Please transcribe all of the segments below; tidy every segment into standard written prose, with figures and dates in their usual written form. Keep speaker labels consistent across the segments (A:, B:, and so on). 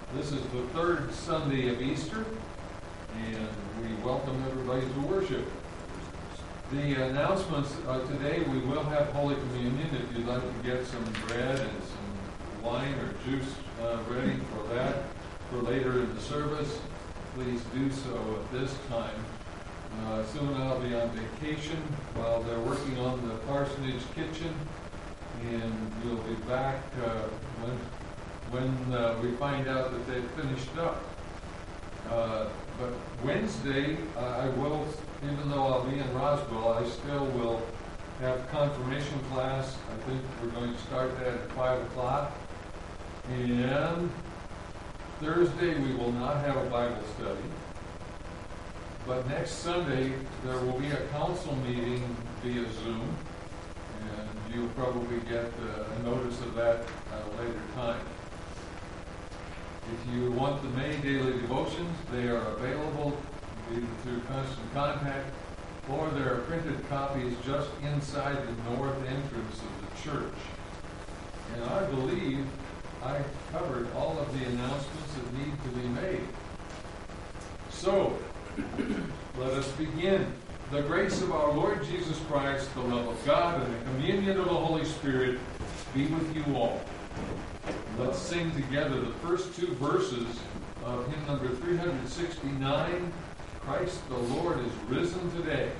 A: This is the third Sunday of Easter, and we welcome everybody to worship. The announcements today, we will have Holy Communion. If you'd like to get some bread and some wine or juice ready for that for later in the service, please do so at this time. Soon I'll be on vacation while they're working on the parsonage kitchen, and we'll be back when we find out that they've finished up. But Wednesday, I will, even though I'll be in Roswell, I still will have confirmation class. I think we're going to start that at 5 o'clock. And Thursday, we will not have a Bible study. But next Sunday, there will be a council meeting via Zoom. And you'll probably get a notice of that at a later time. If you want the May daily devotions, they are available either through Constant Contact, or there are printed copies just inside the north entrance of the church. And I believe I covered all of the announcements that need to be made. So, let us begin. The grace of our Lord Jesus Christ, the love of God, and the communion of the Holy Spirit be with you all. Let's sing together the first two verses of hymn number 369, Christ the Lord is risen today.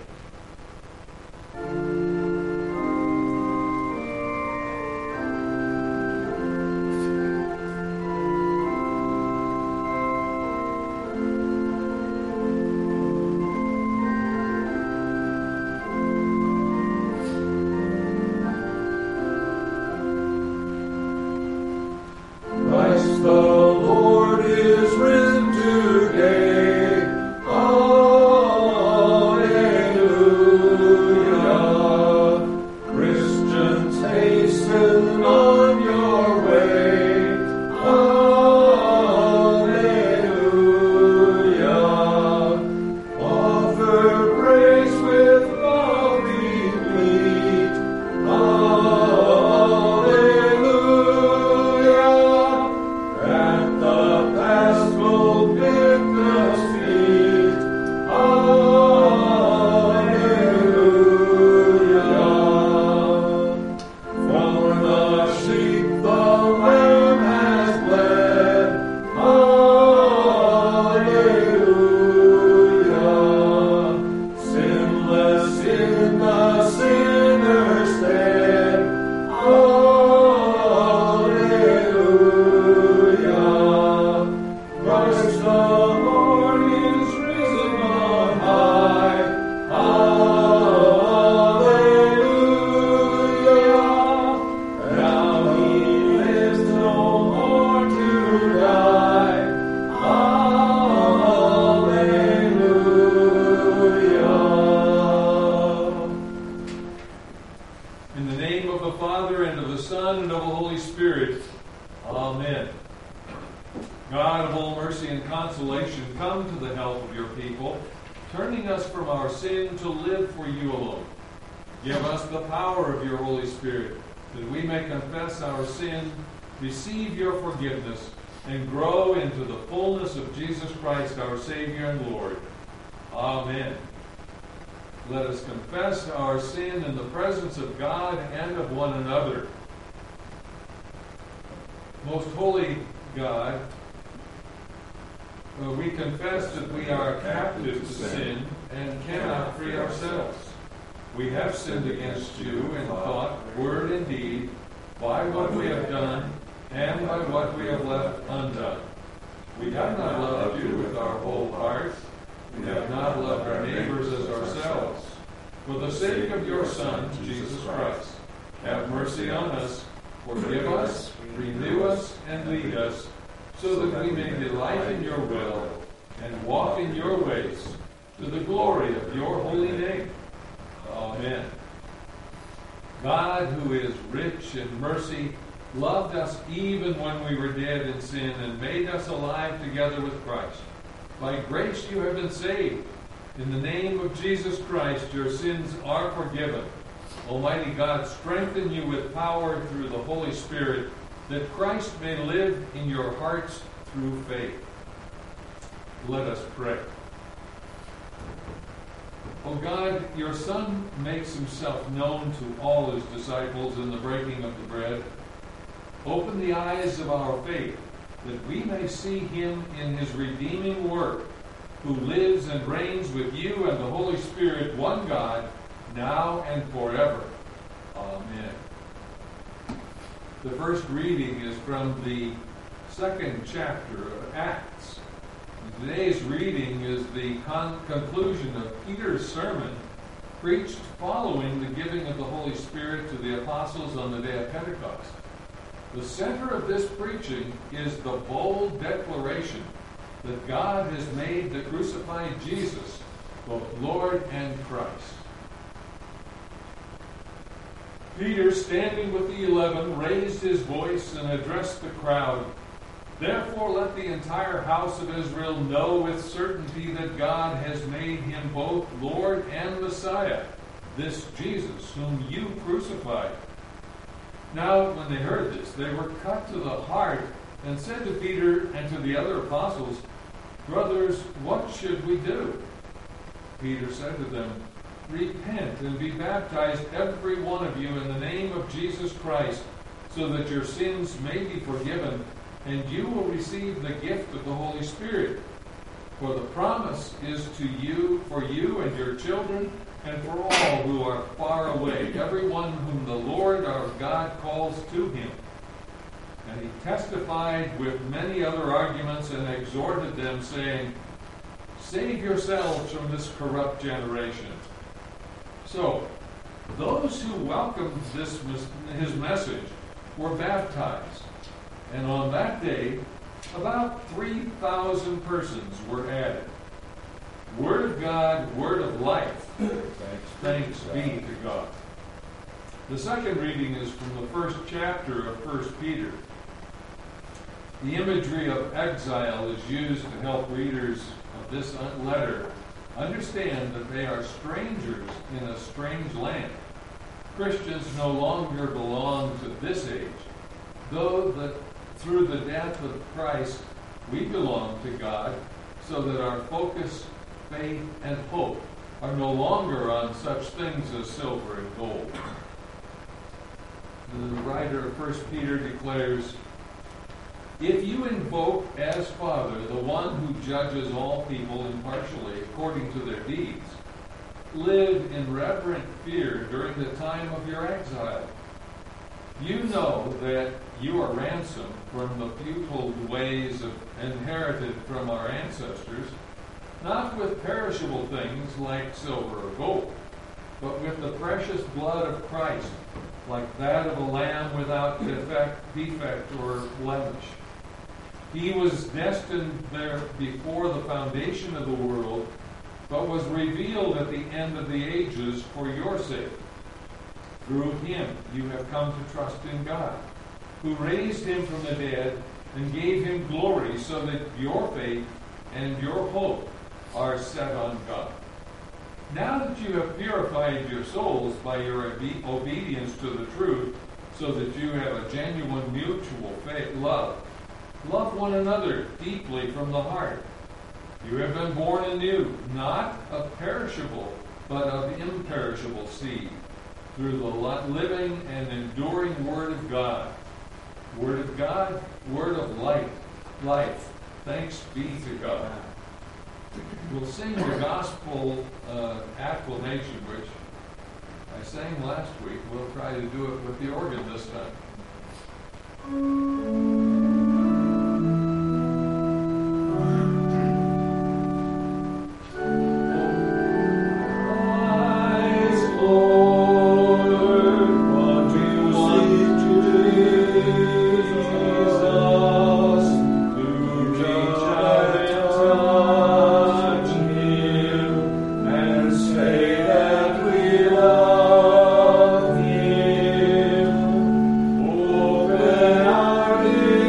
A: Receive your forgiveness and grow into the fullness of Jesus Christ, our Savior and Lord. Amen. Let us confess our sin in the presence of God and of one another. Most holy God, we confess that we are captive to sin and cannot free ourselves. We have sinned against you in thought, word, and deed, by what we have done, and by what we have left undone. We have not loved you with our whole heart. We have not loved our neighbors as ourselves. For the sake of your Son, Jesus Christ, have mercy on us, forgive us, renew us, and lead us, so that we may delight in your will and walk in your ways, to the glory of your holy name. Amen. God, who is rich in mercy, loved us even when we were dead in sin and made us alive together with Christ. By grace you have been saved. In the name of Jesus Christ, your sins are forgiven. Almighty God, strengthen you with power through the Holy Spirit, that Christ may live in your hearts through faith. Let us pray. O God, your Son makes himself known to all his disciples in the breaking of the bread. Open the eyes of our faith, that we may see him in his redeeming work, who lives and reigns with you and the Holy Spirit, one God, now and forever. Amen. The first reading is from the second chapter of Acts. Today's reading is the conclusion of Peter's sermon, preached following the giving of the Holy Spirit to the apostles on the day of Pentecost. The center of this preaching is the bold declaration that God has made the crucified Jesus both Lord and Christ. Peter, standing with the 11, raised his voice and addressed the crowd. Therefore let the entire house of Israel know with certainty that God has made him both Lord and Messiah, this Jesus whom you crucified. Now, when they heard this, they were cut to the heart and said to Peter and to the other apostles, Brothers, what should we do? Peter said to them, Repent and be baptized, every one of you, in the name of Jesus Christ, so that your sins may be forgiven, and you will receive the gift of the Holy Spirit. For the promise is to you, for you and your children, and for all who are far away, everyone whom the Lord our God calls to him. And he testified with many other arguments and exhorted them, saying, Save yourselves from this corrupt generation. So, those who welcomed his message were baptized. And on that day, about 3,000 persons were added. Word of God, word of life. Thanks be to God. The second reading is from the first chapter of 1 Peter. The imagery of exile is used to help readers of this letter understand that they are strangers in a strange land. Christians no longer belong to this age, though that through the death of Christ we belong to God, so that our focus, faith, and hope are no longer on such things as silver and gold. The writer of 1 Peter declares, If you invoke as Father the one who judges all people impartially according to their deeds, live in reverent fear during the time of your exile. You know that you are ransomed from the futile ways inherited from our ancestors, not with perishable things like silver or gold, but with the precious blood of Christ, like that of a lamb without defect or blemish. He was destined there before the foundation of the world, but was revealed at the end of the ages for your sake. Through him you have come to trust in God, who raised him from the dead and gave him glory, so that your faith and your hope are set on God. Now that you have purified your souls by your obedience to the truth, so that you have a genuine mutual love one another deeply from the heart. You have been born anew, not of perishable, but of imperishable seed, through the living and enduring Word of God. Word of God, Word of life. Thanks be to God. We'll sing the gospel acclamation, which I sang last week. We'll try to do it with the organ this time.
B: Open our ears.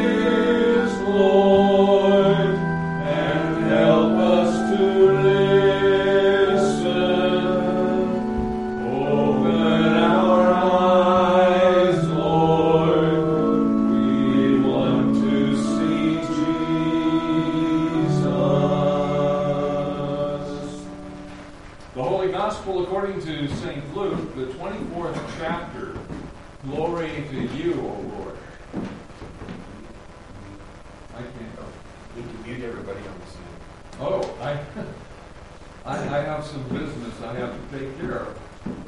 A: Gospel according to St. Luke, the 24th chapter. Glory to you, O Lord. I can't go.
B: You can mute everybody on the scene.
A: Oh, I have some business I have to take care of.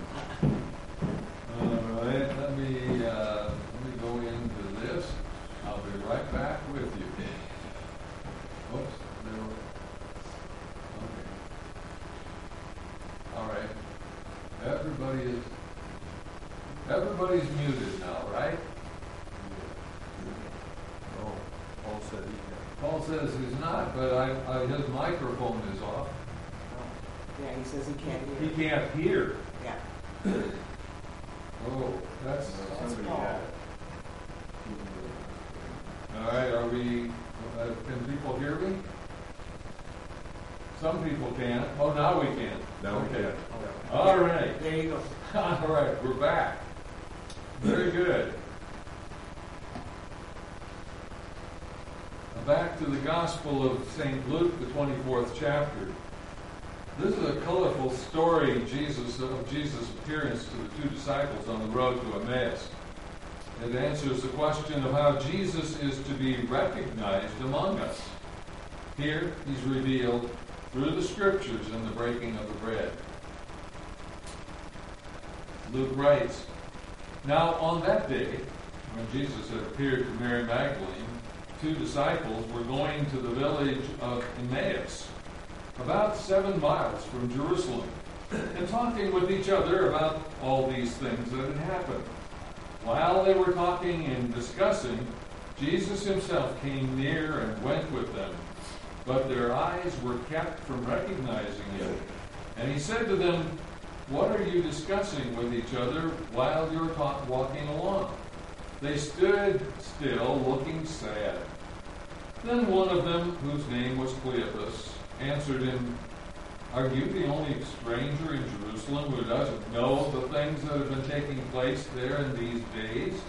A: All right, let me go into this. I'll be right back with you. Oops, there we Okay. All right. Everybody's muted now, right?
B: Oh, Paul said he can.
A: Paul says he's not, but his microphone is off.
C: Yeah, he says he can't hear.
A: He can't hear.
C: Yeah.
A: Oh, that's
B: Somebody
C: Paul.
B: had it.
A: all right. Are we? Can people hear me? Some people can. Oh, now we can.
B: Now we
A: Okay.
B: can.
A: All right.
C: There you go.
A: All right. We're back. Very good. Back to the Gospel of St. Luke, the 24th chapter. This is a colorful story of Jesus' appearance to the two disciples on the road to Emmaus. It answers the question of how Jesus is to be recognized among us. Here, he's revealed through the Scriptures and the breaking of the bread. Luke writes, "Now on that day, when Jesus had appeared to Mary Magdalene, two disciples were going to the village of Emmaus, about 7 miles from Jerusalem, and talking with each other about all these things that had happened. While they were talking and discussing, Jesus himself came near and went with them, but their eyes were kept from recognizing him. And he said to them, 'What are you discussing with each other while you're walking along?' They stood still, looking sad. Then one of them, whose name was Cleopas, answered him, 'Are you the only stranger in Jerusalem who doesn't know the things that have been taking place there in these days?'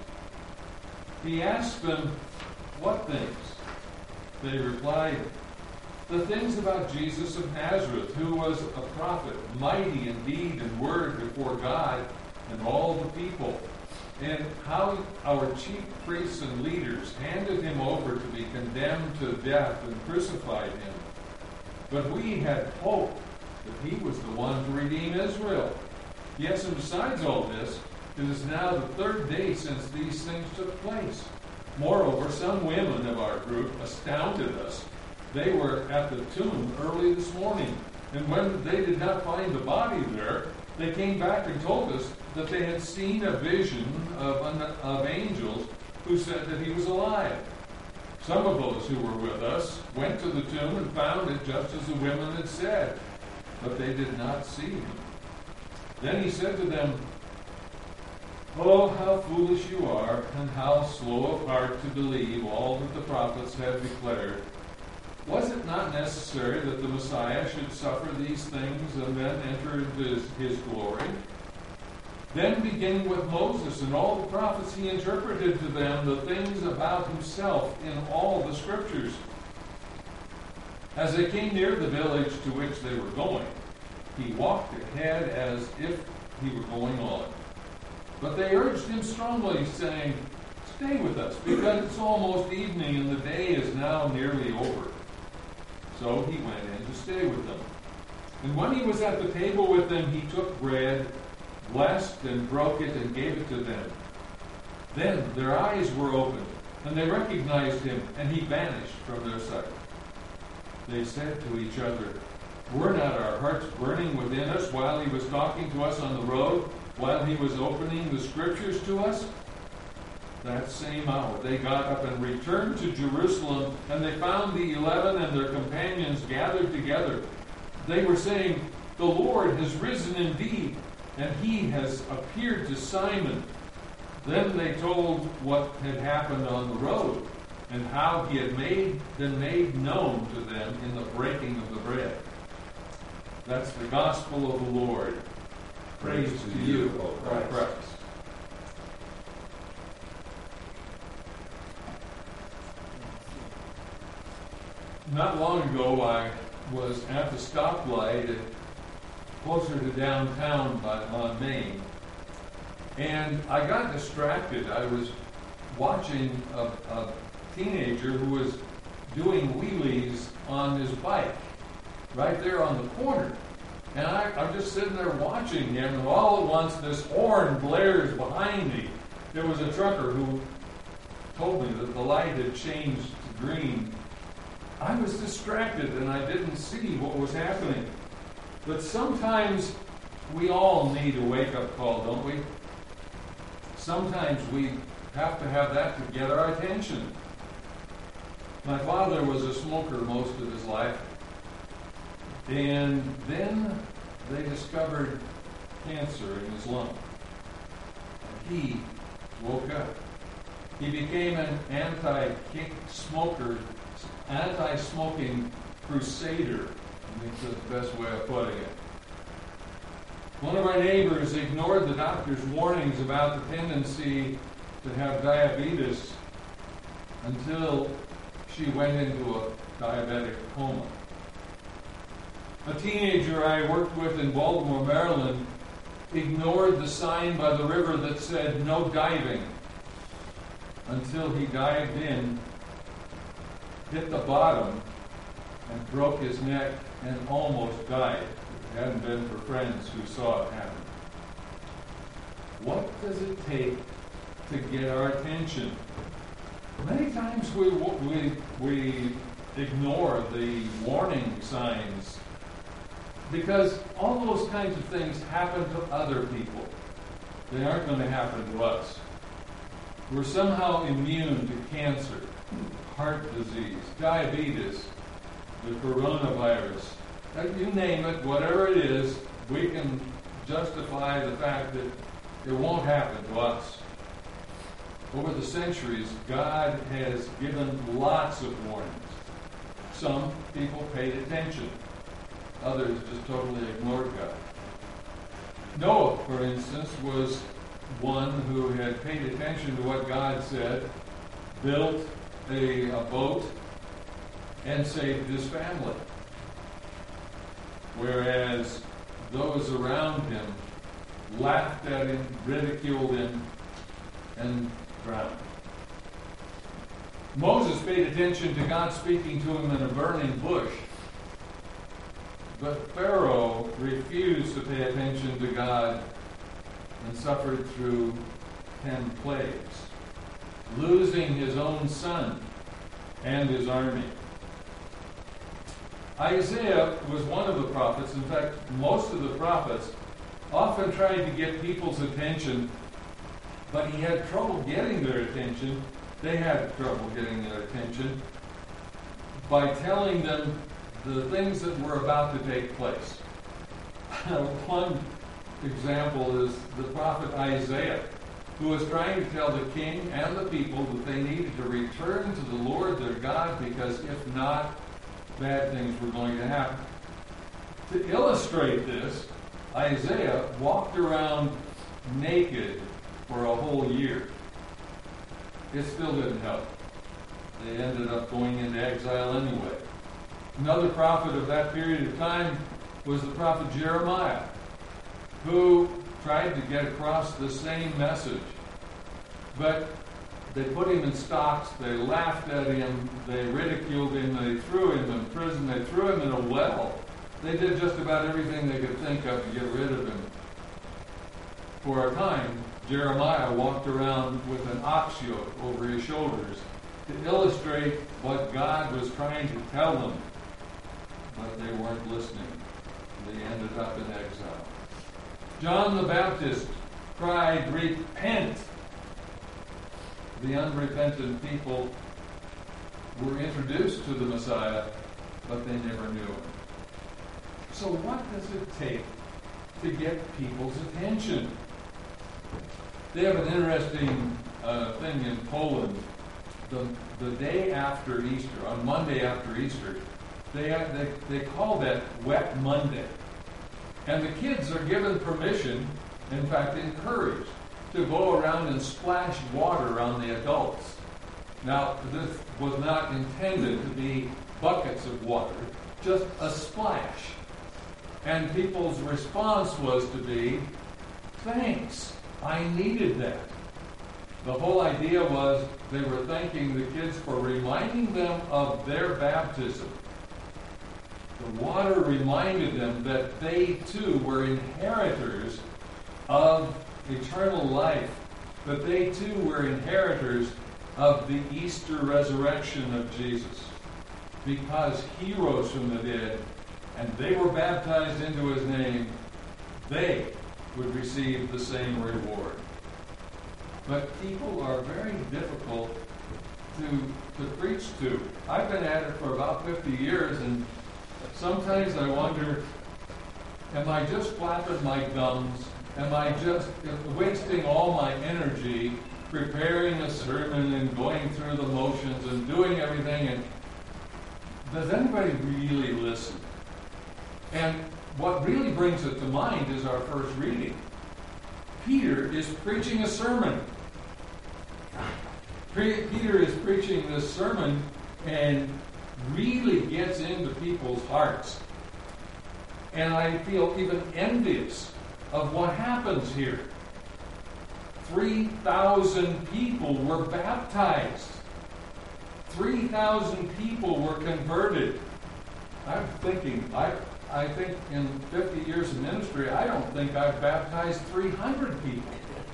A: He asked them, 'What things?' They replied, 'The things about Jesus of Nazareth, who was a prophet, mighty in deed and word before God and all the people, and how our chief priests and leaders handed him over to be condemned to death and crucified him. But we had hoped that he was the one to redeem Israel. Yes, and besides all this, it is now the 3rd day since these things took place. Moreover, some women of our group astounded us. They were at the tomb early this morning, and when they did not find the body there, they came back and told us that they had seen a vision of angels who said that he was alive. Some of those who were with us went to the tomb and found it just as the women had said, but they did not see him.' Then he said to them, 'Oh, how foolish you are, and how slow of heart to believe all that the prophets have declared. Was it not necessary that the Messiah should suffer these things and then enter into his glory?' Then, beginning with Moses and all the prophets, he interpreted to them the things about himself in all the Scriptures. As they came near the village to which they were going, he walked ahead as if he were going on. But they urged him strongly, saying, 'Stay with us, because it's almost evening and the day is now nearly over.' So he went in to stay with them. And when he was at the table with them, he took bread, blessed and broke it, and gave it to them. Then their eyes were opened, and they recognized him, and he vanished from their sight. They said to each other, 'Were not our hearts burning within us while he was talking to us on the road, while he was opening the Scriptures to us?' That same hour they got up and returned to Jerusalem, and they found the 11 and their companions gathered together. They were saying, 'The Lord has risen indeed, and he has appeared to Simon.' Then they told what had happened on the road, and how he had been made known to them in the breaking of the bread." That's the gospel of the Lord. Praise to you, O Christ. Not long ago, I was at the stoplight closer to downtown on Main. And I got distracted. I was watching a teenager who was doing wheelies on his bike right there on the corner. And I'm just sitting there watching him, and all at once this horn blares behind me. There was a trucker who told me that the light had changed to green. I was distracted and I didn't see what was happening. But sometimes we all need a wake-up call, don't we? Sometimes we have to have that to get our attention. My father was a smoker most of his life. And then they discovered cancer in his lung. And he woke up. He became an anti-smoking crusader. I think that's the best way of putting it. One of our neighbors ignored the doctor's warnings about the tendency to have diabetes until she went into a diabetic coma. A teenager I worked with in Baltimore, Maryland, ignored the sign by the river that said no diving until he dived in, hit the bottom, and broke his neck and almost died. If it hadn't been for friends who saw it happen. What does it take to get our attention? Many times we ignore the warning signs because all those kinds of things happen to other people. They aren't going to happen to us. We're somehow immune to cancer, heart disease, diabetes, the coronavirus. You name it, whatever it is, we can justify the fact that it won't happen to us. Over the centuries, God has given lots of warnings. Some people paid attention. Others just totally ignored God. Noah, for instance, was one who had paid attention to what God said, built a boat, and saved his family. Whereas those around him laughed at him, ridiculed him, and drowned. Moses paid attention to God speaking to him in a burning bush. But Pharaoh refused to pay attention to God and suffered through 10 plagues, losing his own son and his army. Isaiah was one of the prophets. In fact, most of the prophets often tried to get people's attention, but he had trouble getting their attention. They had trouble getting their attention by telling them the things that were about to take place. One example is the prophet Isaiah, who was trying to tell the king and the people that they needed to return to the Lord their God, because if not, bad things were going to happen. To illustrate this, Isaiah walked around naked for a whole year. It still didn't help. They ended up going into exile anyway. Another prophet of that period of time was the prophet Jeremiah, who tried to get across the same message. But they put him in stocks, they laughed at him, they ridiculed him, they threw him in prison, they threw him in a well. They did just about everything they could think of to get rid of him. For a time, Jeremiah walked around with an ox yoke over his shoulders to illustrate what God was trying to tell them. But they weren't listening. They ended up in exile. John the Baptist cried, "Repent!" The unrepentant people were introduced to the Messiah, but they never knew him. So what does it take to get people's attention? They have an interesting thing in Poland. The day after Easter, on Monday after Easter, they call that Wet Monday. And the kids are given permission, in fact encouraged, to go around and splash water on the adults. Now, this was not intended to be buckets of water, just a splash. And people's response was to be, thanks, I needed that. The whole idea was they were thanking the kids for reminding them of their baptism. The water reminded them that they too were inheritors of eternal life, that they too were inheritors of the Easter resurrection of Jesus, because he rose from the dead and they were baptized into his name, they would receive the same reward. But people are very difficult to preach to. I've been at it for about 50 years, and sometimes I wonder, am I just flapping my gums? Am I just wasting all my energy preparing a sermon and going through the motions and doing everything? And does anybody really listen? And what really brings it to mind is our first reading. Peter is preaching a sermon. Peter is preaching this sermon and really gets into people's hearts. And I feel even envious of what happens here. 3,000 people were baptized. 3,000 people were converted. I'm thinking, I think in 50 years of ministry, I don't think I've baptized 300 people.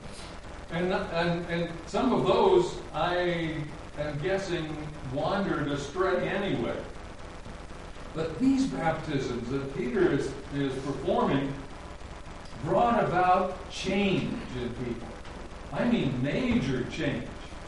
A: And some of those, I am guessing, wandered astray anyway. But these baptisms that Peter is performing brought about change in people. I mean major change.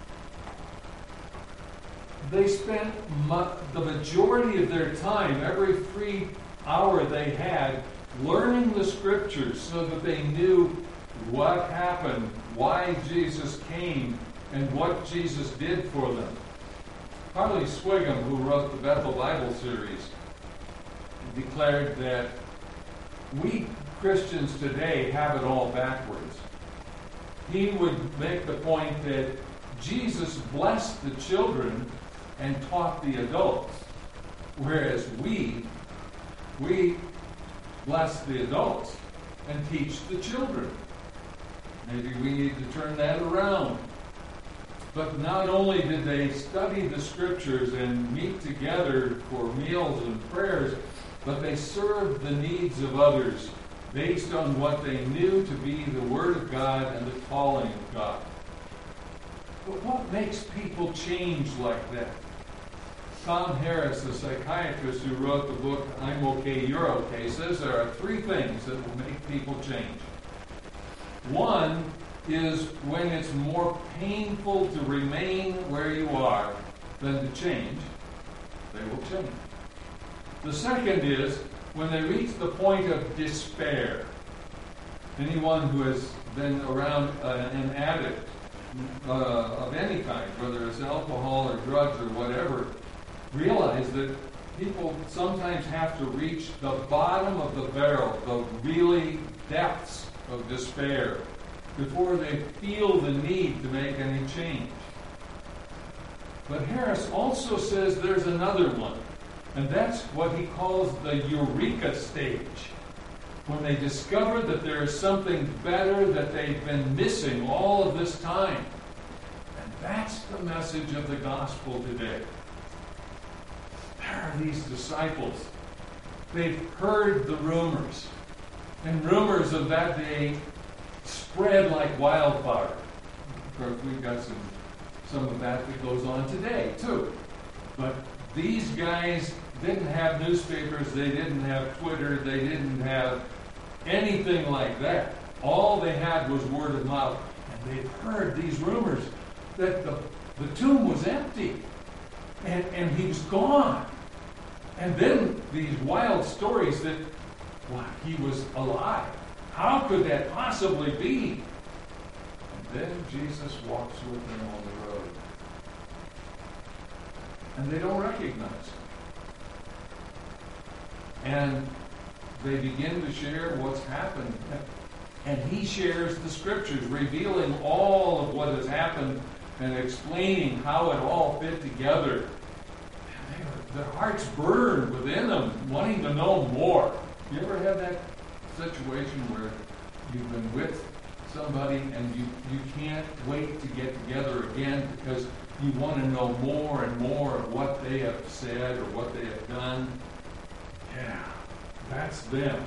A: They spent the majority of their time, every free hour they had, learning the Scriptures so that they knew what happened, why Jesus came, and what Jesus did for them. Harley Swigum, who wrote the Bethel Bible series, declared that we Christians today have it all backwards. He would make the point that Jesus blessed the children and taught the adults, whereas we bless the adults and teach the children. Maybe we need to turn that around. But not only did they study the Scriptures and meet together for meals and prayers, but they served the needs of others based on what they knew to be the Word of God and the calling of God. But what makes people change like that? Tom Harris, the psychiatrist who wrote the book I'm Okay, You're Okay, says there are three things that will make people change. One is when it's more painful to remain where you are than to change, they will change. The second is when they reach the point of despair. Anyone who has been around an addict of any kind, whether it's alcohol or drugs or whatever, realize that people sometimes have to reach the bottom of the barrel, the really depths of despair, before they feel the need to make any change. But Harris also says there's another one, and that's what he calls the eureka stage, when they discover that there is something better that they've been missing all of this time. And that's the message of the gospel today. There are these disciples. They've heard the rumors, and rumors of that day spread like wildfire. Of course, we've got some of that goes on today, too. But these guys didn't have newspapers, they didn't have Twitter, they didn't have anything like that. All they had was word of mouth. And they've heard these rumors that the tomb was empty and he was gone. And then these wild stories that, well, he was alive. How could that possibly be? And then Jesus walks with them on the road. And they don't recognize him. And they begin to share what's happened. And he shares the Scriptures, revealing all of what has happened and explaining how it all fit together. And their hearts burned within them, wanting to know more. You ever had that situation where you've been with somebody and you can't wait to get together again because you want to know more and more of what they have said or what they have done? Yeah, that's them.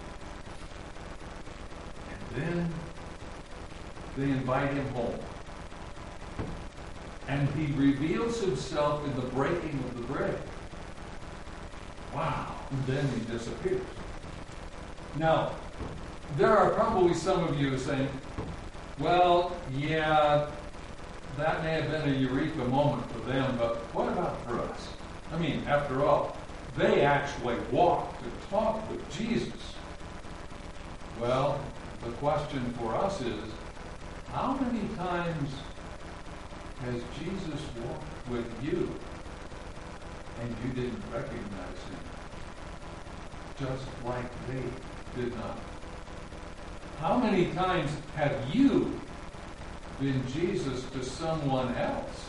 A: And then they invite him home. And he reveals himself in the breaking of the bread. Wow. And then he disappears. Now, there are probably some of you saying, well, yeah, that may have been a eureka moment for them, but what about for us? I mean, after all, they actually walked and talked with Jesus. Well, the question for us is, how many times has Jesus walked with you and you didn't recognize him? Just like they did not. How many times have you been Jesus to someone else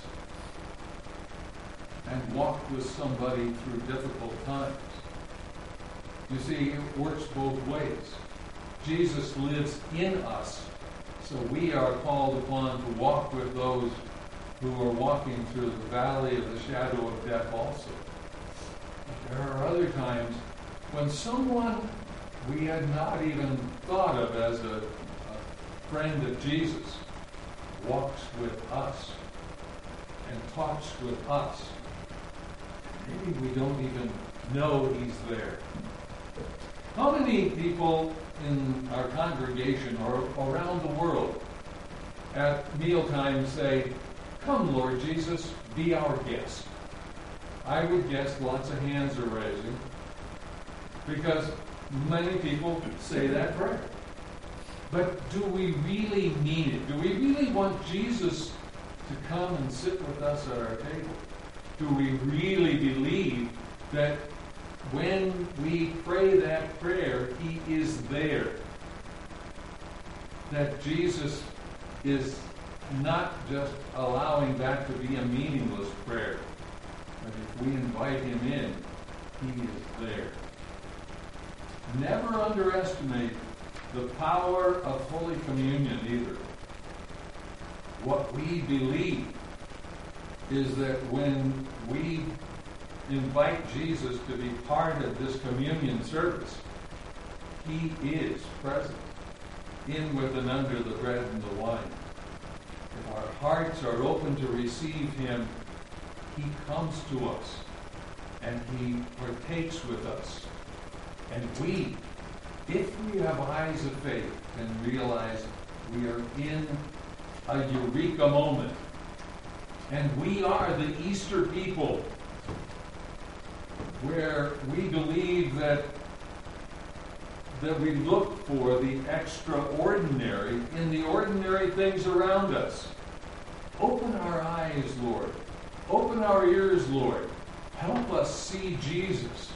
A: and walked with somebody through difficult times? You see, it works both ways. Jesus lives in us, so we are called upon to walk with those who are walking through the valley of the shadow of death also. But there are other times when someone we had not even thought of as a friend of Jesus walks with us and talks with us. Maybe we don't even know he's there. How many people in our congregation or around the world at mealtime say, "Come, Lord Jesus, be our guest"? I would guess lots of hands are raising because many people say that prayer. But do we really mean it? Do we really want Jesus to come and sit with us at our table? Do we really believe that when we pray that prayer, he is there? That Jesus is not just allowing that to be a meaningless prayer, but if we invite him in, he is there. Never underestimate the power of Holy Communion either. What we believe is that when we invite Jesus to be part of this communion service, he is present in with and under the bread and the wine. If our hearts are open to receive him, he comes to us and he partakes with us. And we, if we have eyes of faith, can realize we are in a eureka moment. And we are the Easter people, where we believe that we look for the extraordinary in the ordinary things around us. Open our eyes, Lord. Open our ears, Lord. Help us see Jesus.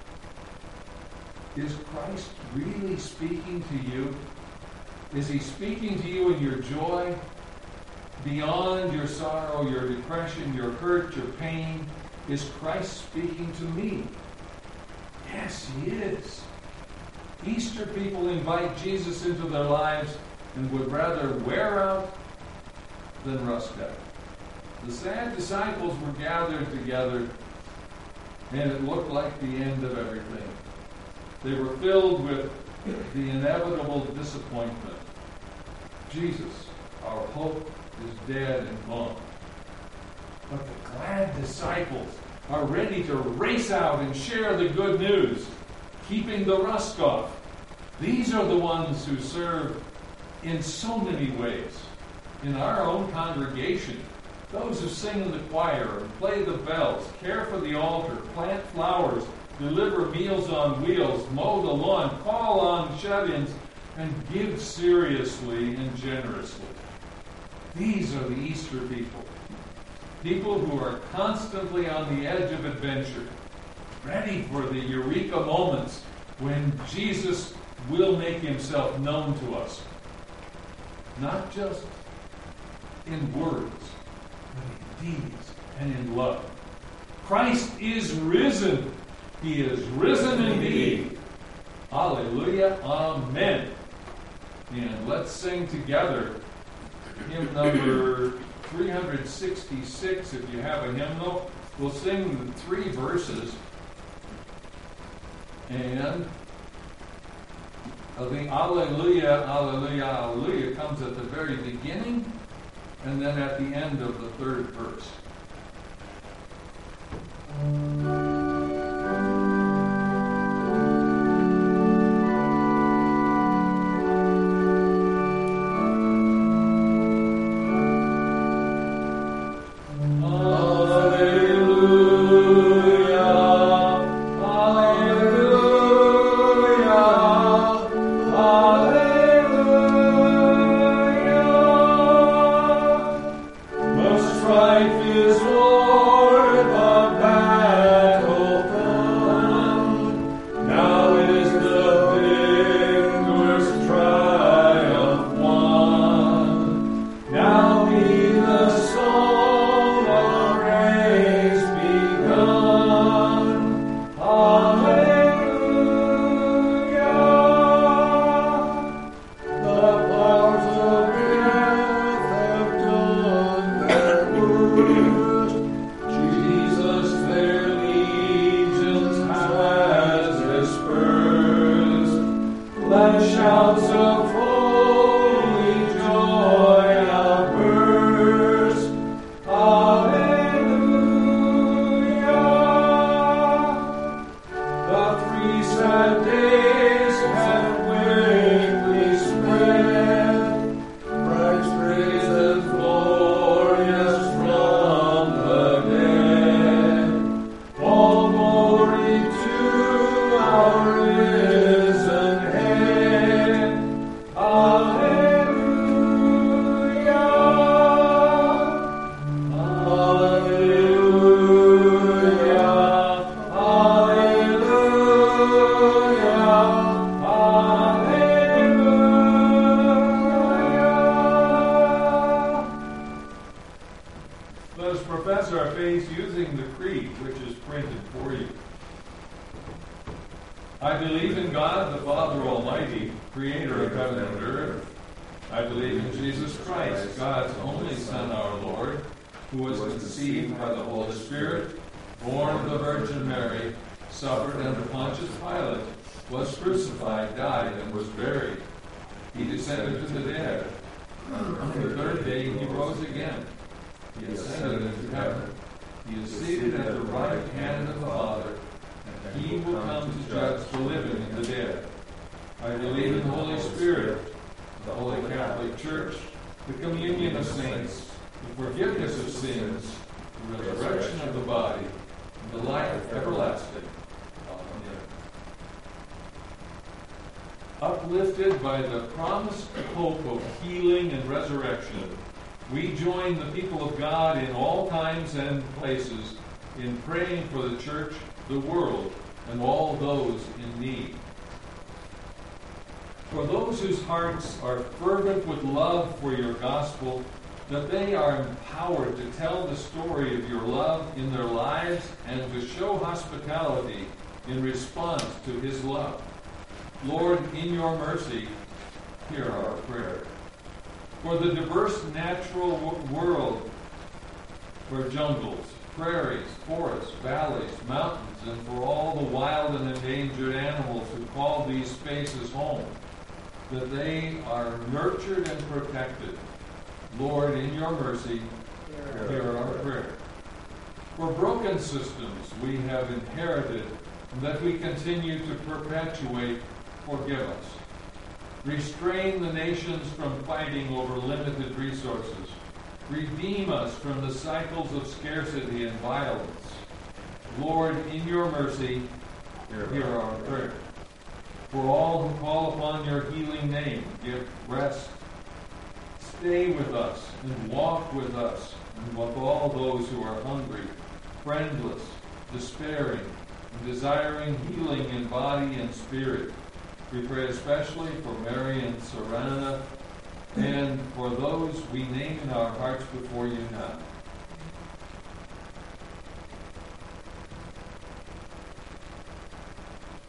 A: Is Christ really speaking to you? Is he speaking to you in your joy? Beyond your sorrow, your depression, your hurt, your pain? Is Christ speaking to me? Yes, he is. Easter people invite Jesus into their lives and would rather wear out than rust out. The sad disciples were gathered together, and it looked like the end of everything. They were filled with the inevitable disappointment. Jesus, our hope, is dead and gone. But the glad disciples are ready to race out and share the good news, keeping the rust off. These are the ones who serve in so many ways. In our own congregation, those who sing in the choir and play the bells, care for the altar, plant flowers, deliver meals on wheels, mow the lawn, call on shut-ins, and give seriously and generously. These are the Easter people. People who are constantly on the edge of adventure, ready for the eureka moments when Jesus will make himself known to us. Not just in words, but in deeds and in love. Christ is risen. He is risen indeed. Hallelujah, amen. And let's sing together hymn number 366. If you have a hymnal, we'll sing the 3 verses. And the Alleluia, Alleluia, Alleluia comes at the very beginning and then at the end of the 3rd verse. I believe in God, the Father Almighty, creator of heaven and earth. I believe in Jesus Christ, God's only Son, our Lord, who was conceived by the Holy Spirit, born of the Virgin Mary, suffered under Pontius Pilate, was crucified, died, and was buried. He descended to the dead. On the 3rd day he rose again. He ascended into heaven. He is seated at the right hand of the Father. He will come to judge the living and the dead. I believe in the Holy Spirit, the Holy Catholic Church, the communion of saints, the forgiveness of sins, the resurrection of the body, and the life everlasting. Amen. Uplifted by the promised hope of healing and resurrection, we join the people of God in all times and places in praying for the church, the world, and all those in need. For those whose hearts are fervent with love for your gospel, that they are empowered to tell the story of your love in their lives and to show hospitality in response to his love. Lord, in your mercy, hear our prayer. For the diverse natural world, for jungles, prairies, forests, valleys, mountains, and for all the wild and endangered animals who call these spaces home, that they are nurtured and protected. Lord, in your mercy, hear our prayer. For broken systems we have inherited and that we continue to perpetuate, forgive us. Restrain the nations from fighting over limited resources. Redeem us from the cycles of scarcity and violence. Lord, in your mercy, hear our prayer. For all who call upon your healing name, give rest. Stay with us and walk with us and with all those who are hungry, friendless, despairing, and desiring healing in body and spirit. We pray especially for Mary and Serena and for those we name in our hearts before you now.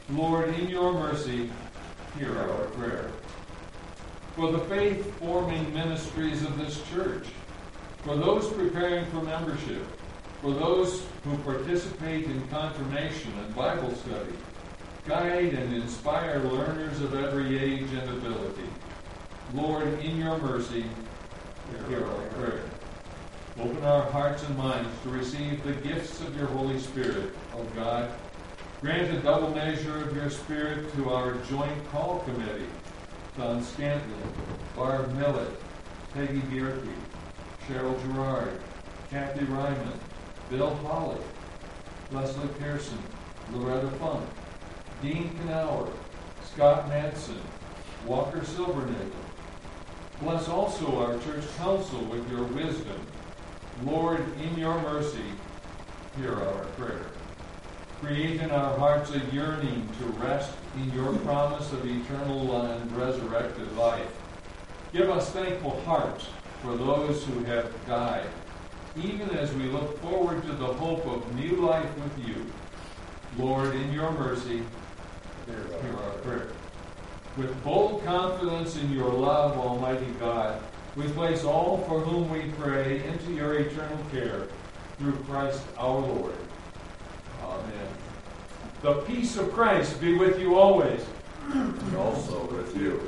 A: Lord, in your mercy, hear our prayer. For the faith-forming ministries of this church, for those preparing for membership, for those who participate in confirmation and Bible study, guide and inspire learners of every age and ability. Lord, in your mercy, hear our prayer. Open our hearts and minds to receive the gifts of your Holy Spirit, O God. Grant a double measure of your Spirit to our joint call committee, Don Scantlin, Barb Millett, Peggy Bierke, Cheryl Gerard, Kathy Ryman, Bill Holly, Leslie Pearson, Loretta Funk, Dean Knauer, Scott Madsen, Walker Silvernagel. Bless also our church council with your wisdom. Lord, in your mercy, hear our prayer. Create in our hearts a yearning to rest in your promise of eternal and resurrected life. Give us thankful hearts for those who have died, even as we look forward to the hope of new life with you. Lord, in your mercy, hear our prayer. With bold confidence in your love, Almighty God, we place all for whom we pray into your eternal care through Christ our Lord. Amen. The peace of Christ be with you always.
B: And also with you.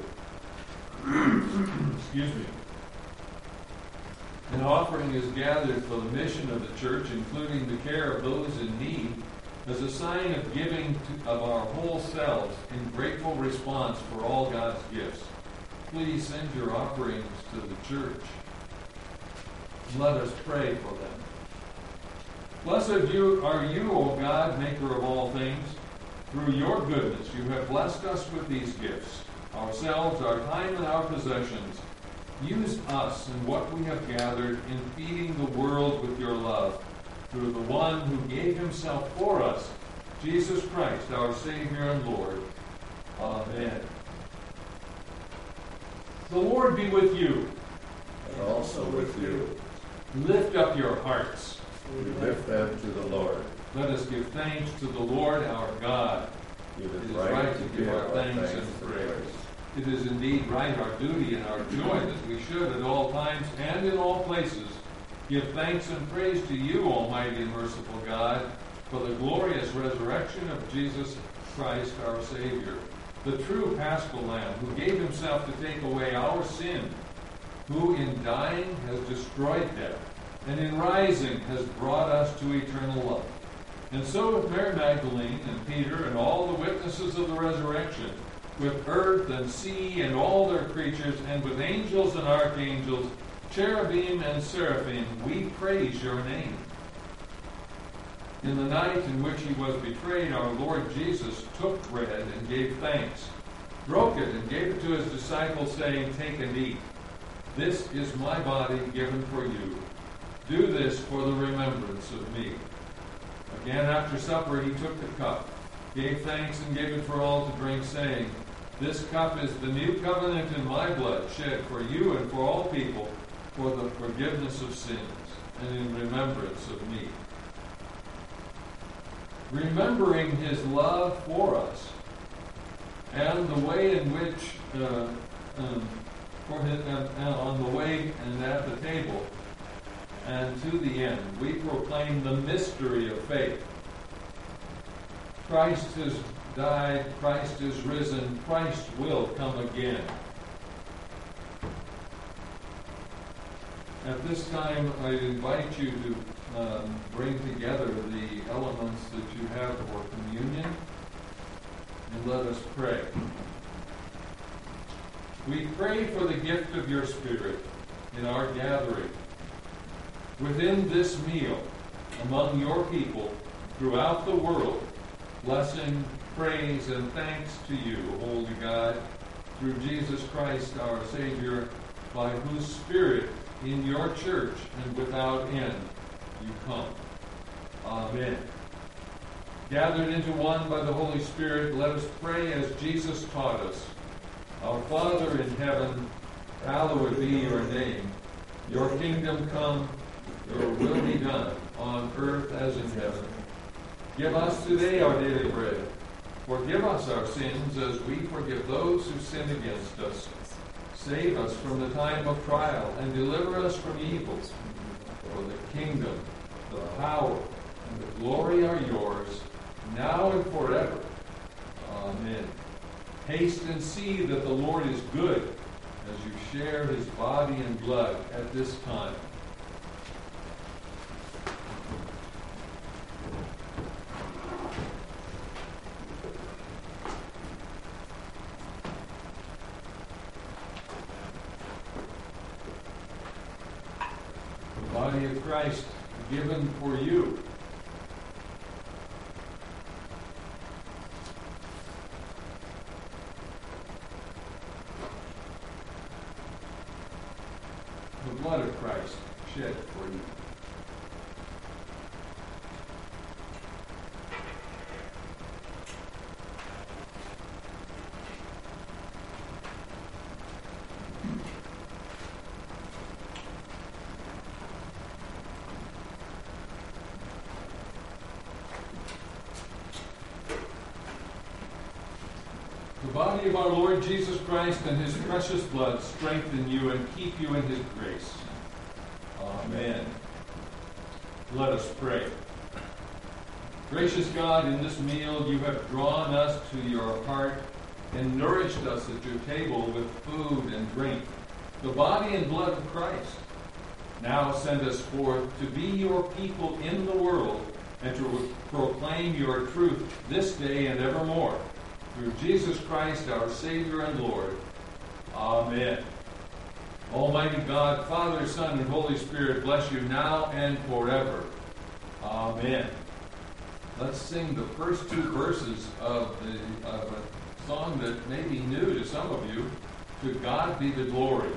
A: Excuse me. An offering is gathered for the mission of the church, including the care of those in need, as a sign of giving of our whole selves in grateful response for all God's gifts. Please send your offerings to the church. Let us pray for them. Blessed are you, O God, maker of all things. Through your goodness, you have blessed us with these gifts, ourselves, our time, and our possessions. Use us in what we have gathered in feeding the world with your love, through the one who gave himself for us, Jesus Christ, our Savior and Lord. Amen. The Lord be with you.
B: And also with you.
A: Lift up your hearts.
B: We lift them to the Lord.
A: Let us give thanks to the Lord our God.
B: It
A: It is right to give our thanks and praise. It is indeed right, our duty and our joy, that we should at all times and in all places give thanks and praise to you, Almighty and merciful God, for the glorious resurrection of Jesus Christ our Savior, the true Paschal Lamb, who gave himself to take away our sin, who in dying has destroyed death, and in rising has brought us to eternal life. And so with Mary Magdalene and Peter and all the witnesses of the resurrection, with earth and sea and all their creatures, and with angels and archangels, cherubim and seraphim, we praise your name. In the night in which he was betrayed, our Lord Jesus took bread and gave thanks, broke it and gave it to his disciples, saying, "Take and eat. This is my body given for you. Do this for the remembrance of me." Again, after supper, he took the cup, gave thanks, and gave it for all to drink, saying, "This cup is the new covenant in my blood, shed for you and for all people, for the forgiveness of sins, and in remembrance of me." Remembering his love for us and the way in which, on the way and at the table and to the end, we proclaim the mystery of faith. Christ has died, Christ is risen, Christ will come again. At this time, I invite you to bring together the elements that you have for communion, and let us pray. We pray for the gift of your Spirit in our gathering, within this meal, among your people, throughout the world. Blessing, praise, and thanks to you, Holy God, through Jesus Christ our Savior, by whose Spirit in your church and without end you come. Amen. Gathered into one by the Holy Spirit, let us pray as Jesus taught us. Our Father in heaven, hallowed be your name. Your kingdom come, your will be done, on earth as in heaven. Give us today our daily bread. Forgive us our sins as we forgive those who sin against us. Save us from the time of trial and deliver us from evil. For the kingdom, the power, and the glory are yours, now and forever. Amen. Haste and see that the Lord is good as you share his body and blood at this time. The body of Christ given for you. The blood of Christ shed for you. The body of our Lord Jesus Christ and his precious blood strengthen you and keep you in his grace. Amen. Let us pray. Gracious God, in this meal you have drawn us to your heart and nourished us at your table with food and drink, the body and blood of Christ. Now send us forth to be your people in the world and to proclaim your truth this day and evermore. Through Jesus Christ, our Savior and Lord. Amen. Almighty God, Father, Son, and Holy Spirit, bless you now and forever. Amen. Let's sing the first two verses of a song that may be new to some of you. To God be the glory.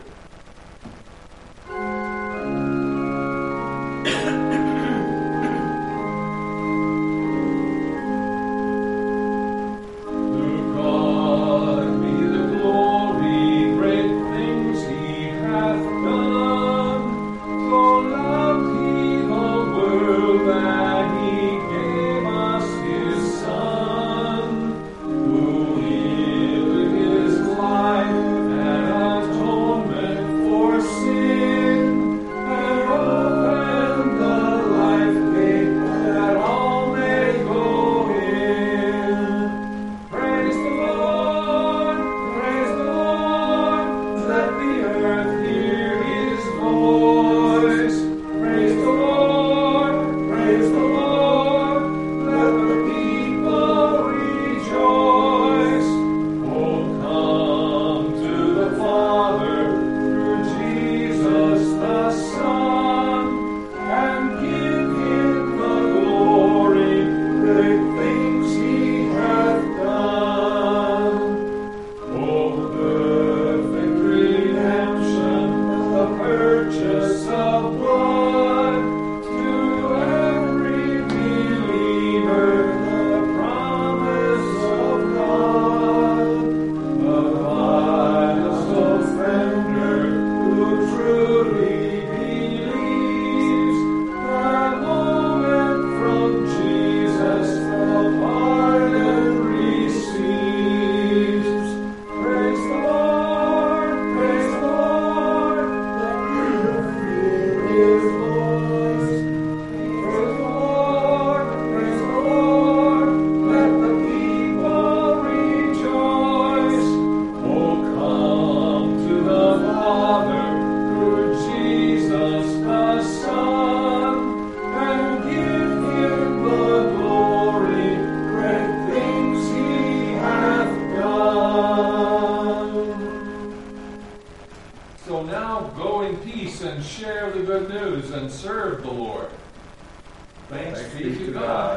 A: And share the good news and serve the Lord. Thanks be to God.